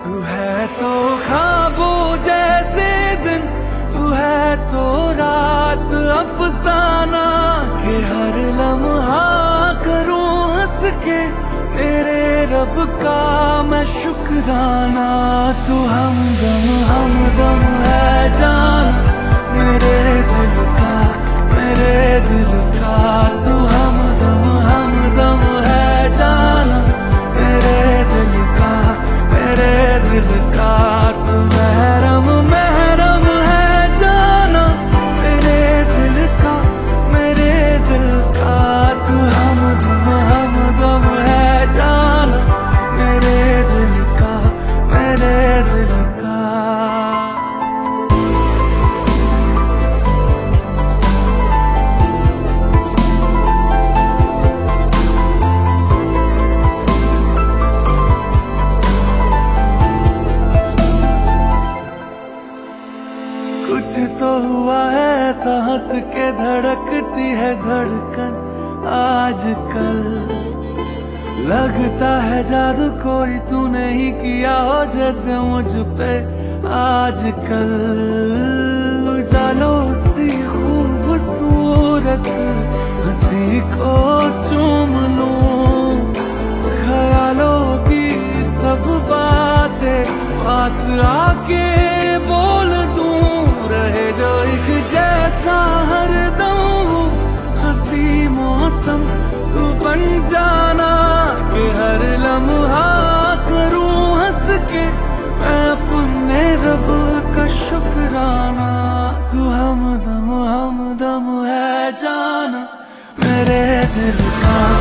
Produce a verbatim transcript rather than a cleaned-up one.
तू है तो ख्वाबों जैसे दिन, तू है तो रात अफसाना के हर लम्हा करूं हंस के मेरे रब का मैं शुक्राना। तू हमदम हमदम है जान मेरे दिल का, मेरे दिल का। तू हमदम हमदम है जान मेरे दिल का, मेरे दिल का। तू महरम महरम है जाना मेरे दिल का, मेरे दिल का। तू हमदम हमदम है जाना मेरे दिल का, मेरे दिल का। कुछ तो हुआ है ऐसा हंस के धड़कती है धड़कन आजकल। लगता है जादू कोई तूने ही किया हो जैसे मुझ पे आजकल। उजालों सी खूबसूरत हंसी को चूम लूं, ख्यालों की सब बातें पास आके बोल दूं। रहे जो एक जैसा हरदम हंसी मौसम तू बन जाना कि हर लम्हा करूं हंस के मैं अपने रब का शुक्राना। तू हमदम हमदम है जाना मेरे दिल का,